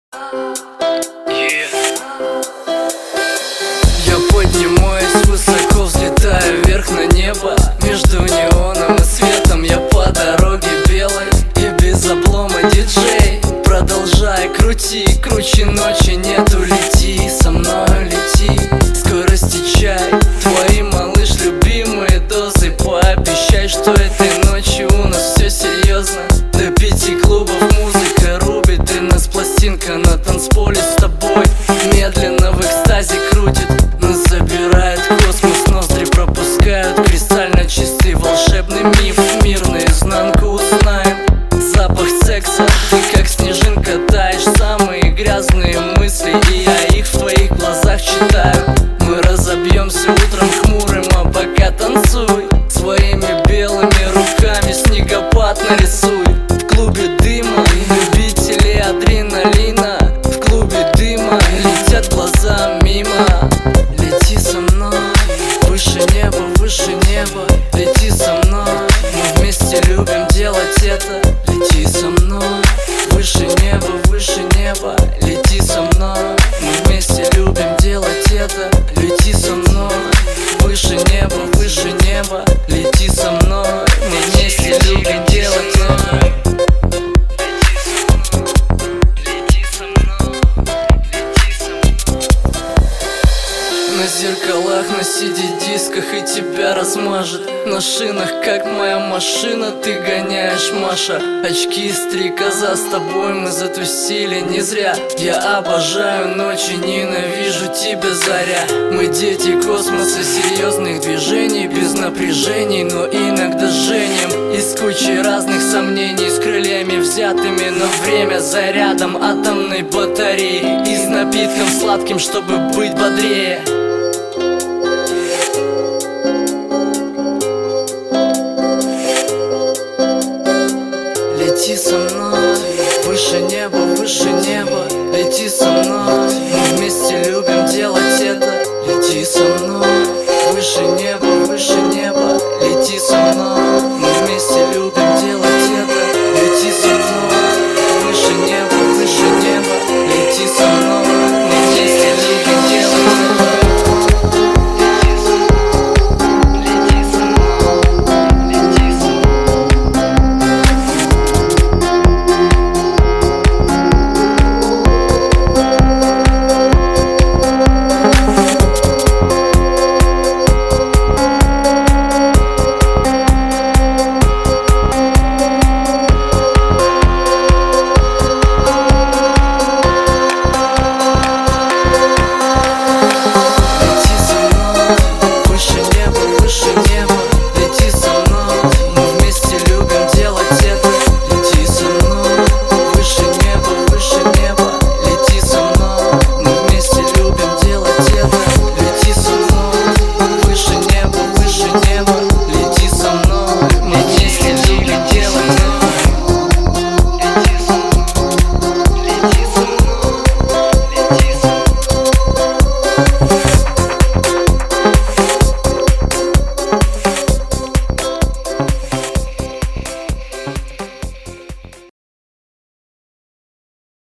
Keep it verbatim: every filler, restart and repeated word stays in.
Я поднимаюсь высоко, взлетаю вверх на небо. Между неоном и светом я по дороге белой. И без облома диджей, продолжай крути, круче ночи нету, лети со мной, лети. Скорости чай, твои, малыш, любимые дозы. Пообещай, что этой ночью у нас все серьезно. До пяти клубов музыка рубит, и нас пластинка на танцполе с тобой медленно в экстазе крутит. Нас забирает космос, ноздри пропускают кристально чистый волшебный миф. Мир наизнанку узнаем, запах секса. Ты как снежинка таешь, самые грязные мысли, и я их в твоих глазах читаю. Мы разобьемся утром хмурым, а пока танцуй своими белыми руками снегопад нарисуй. В клубе дыма любители адреналина, в клубе дыма летят глаза мимо. Лети со мной, выше неба, выше неба. Лети со мной, мы вместе любим делать это. Лети со мной, выше неба, выше неба. Лети со мной, мы вместе любим делать это. Лети со мной, выше неба, выше неба. Лети со мной, мы вместе любим делать это. На зеркалах, на си ди-дисках и тебя размажет. На шинах, как моя машина, ты гоняешь, Маша. Очки, стрекоза, с тобой мы затусили не зря. Я обожаю ночи, ненавижу тебя, заря. Мы дети космоса, серьезных движений, без напряжений, но иногда женим из кучи разных сомнений, с крыльями взятыми, но время зарядом атомной батареи и с напитком сладким, чтобы быть бодрее. Лети со мной, выше неба, выше неба. Лети со мной, мы вместе любим делать это. Лети со мной, выше неба, выше неба. Лети со мной, мы вместе любим делать это. Лети со мной, выше неба, выше неба. Лети со мной, мы вместе любим делать это.